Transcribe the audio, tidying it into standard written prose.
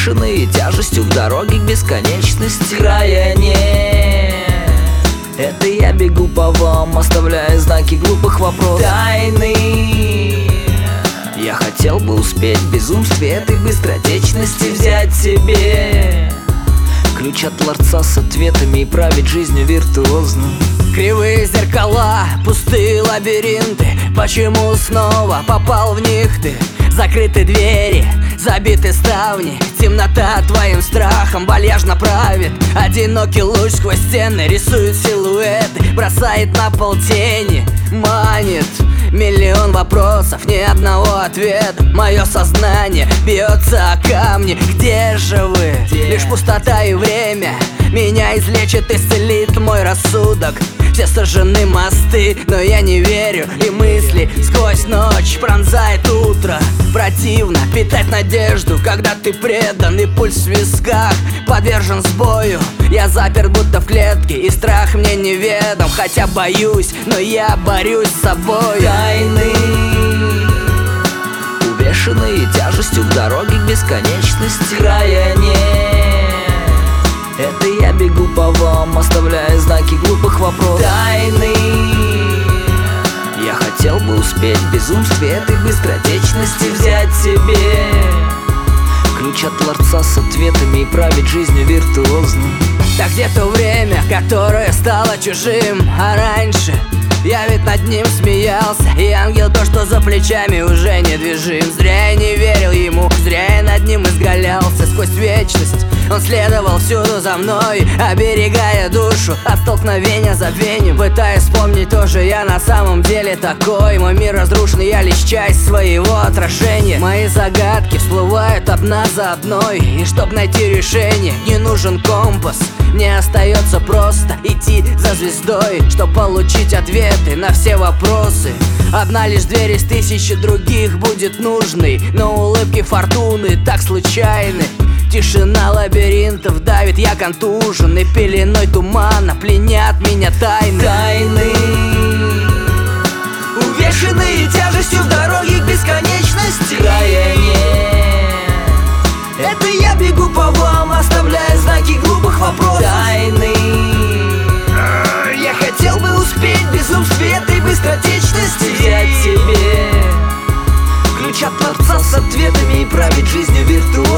Увешанные тяжестью в дороге к бесконечности, края нет. Это я бегу по вам, оставляя знаки глупых вопросов. Тайны. Я хотел бы успеть в безумстве этой быстротечности взять себе ключ от ларца с ответами и править жизнью виртуозно. Кривые зеркала, пустые лабиринты. Почему снова попал в них ты? Закрыты двери, забиты ставни. Темнота твоим страхом вальяжно правит. Одинокий луч сквозь стены рисует силуэты, бросает на пол тени, манит. Миллион вопросов, ни одного ответа. Мое сознание бьется о камни. Где же вы? Лишь пустота и время меня излечит, исцелит мой рассудок. Все сожжены мосты, но я не верю. И мысли сквозь ночь пронзает утро. Противно питать надежду, когда ты предан, и пульс в висках подвержен сбою. Я заперт будто в клетке, и страх мне неведом. Хотя боюсь, но я борюсь с собой. Тайны. Увешанные тяжестью в дороге к бесконечности, края нет. Это я бегу по вам, оставляя знаки глупых вопросов. Тайны. Я хотел бы успеть в безумстве этой быстротечности взять себе ключ от ларца с ответами и править жизнью виртуозно. Так где то время, которое стало чужим, а раньше я ведь над ним смеялся. И ангел то, что за плечами, уже недвижим. Зря я не верил ему, зря я над ним изгалялся. Сквозь вечность он следовал всюду за мной, оберегая душу от столкновения забвением. Пытаясь вспомнить, тоже я на самом деле такой. Мой мир разрушен, я лишь часть своего отражения. Мои загадки всплывают одна за одной, и чтоб найти решение, не нужен компас. Мне остается просто идти за звездой, чтоб получить ответы на все вопросы. Одна лишь дверь из тысячи других будет нужной, но улыбки фортуны так случайны. Тишина лабиринтов давит, я контужен, и пеленой тумана пленят меня тайны. Тайны. Увешанные тяжестью в дороге к бесконечности, края нет. Это я бегу по вам, оставляя знаки глупых вопросов. Тайны. Я хотел бы успеть в безумстве этой быстротечности взять себе ключ от ларца с ответами и править жизнью виртуозно.